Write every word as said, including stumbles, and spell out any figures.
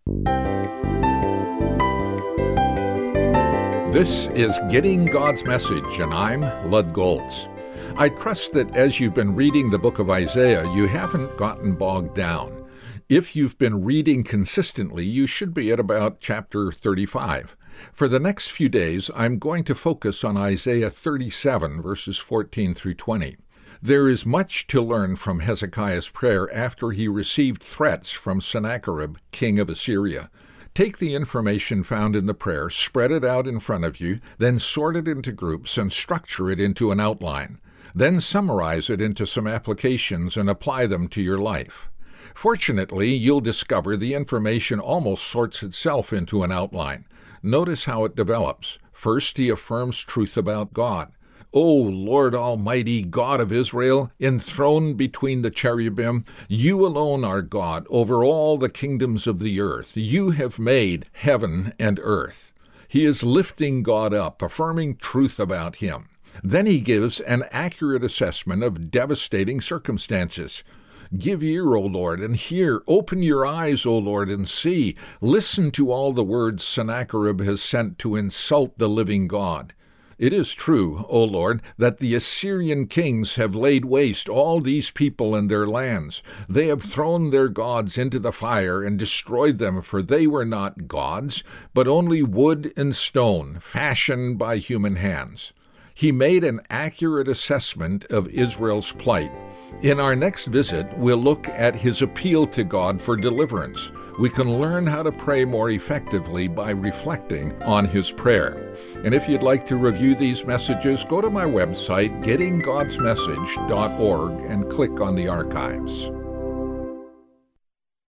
This is Getting God's Message, and I'm Lud Goltz. I trust that as you've been reading the book of Isaiah, you haven't gotten bogged down. If you've been reading consistently, you should be at about chapter thirty-five. For the next few days, I'm going to focus on Isaiah thirty-seven, verses fourteen through twenty. There is much to learn from Hezekiah's prayer after he received threats from Sennacherib, king of Assyria. Take the information found in the prayer, spread it out in front of you, then sort it into groups and structure it into an outline. Then summarize it into some applications and apply them to your life. Fortunately, you'll discover the information almost sorts itself into an outline. Notice how it develops. First, he affirms truth about God. O Lord Almighty, God of Israel, enthroned between the cherubim, you alone are God over all the kingdoms of the earth. You have made heaven and earth. He is lifting God up, affirming truth about him. Then he gives an accurate assessment of devastating circumstances. Give ear, O Lord, and hear. Open your eyes, O Lord, and see. Listen to all the words Sennacherib has sent to insult the living God. It is true, O Lord, that the Assyrian kings have laid waste all these people and their lands. They have thrown their gods into the fire and destroyed them, for they were not gods, but only wood and stone, fashioned by human hands. He made an accurate assessment of Israel's plight. In our next visit, we'll look at his appeal to God for deliverance. We can learn how to pray more effectively by reflecting on his prayer. And if you'd like to review these messages, go to my website, getting gods message dot org, and click on the archives.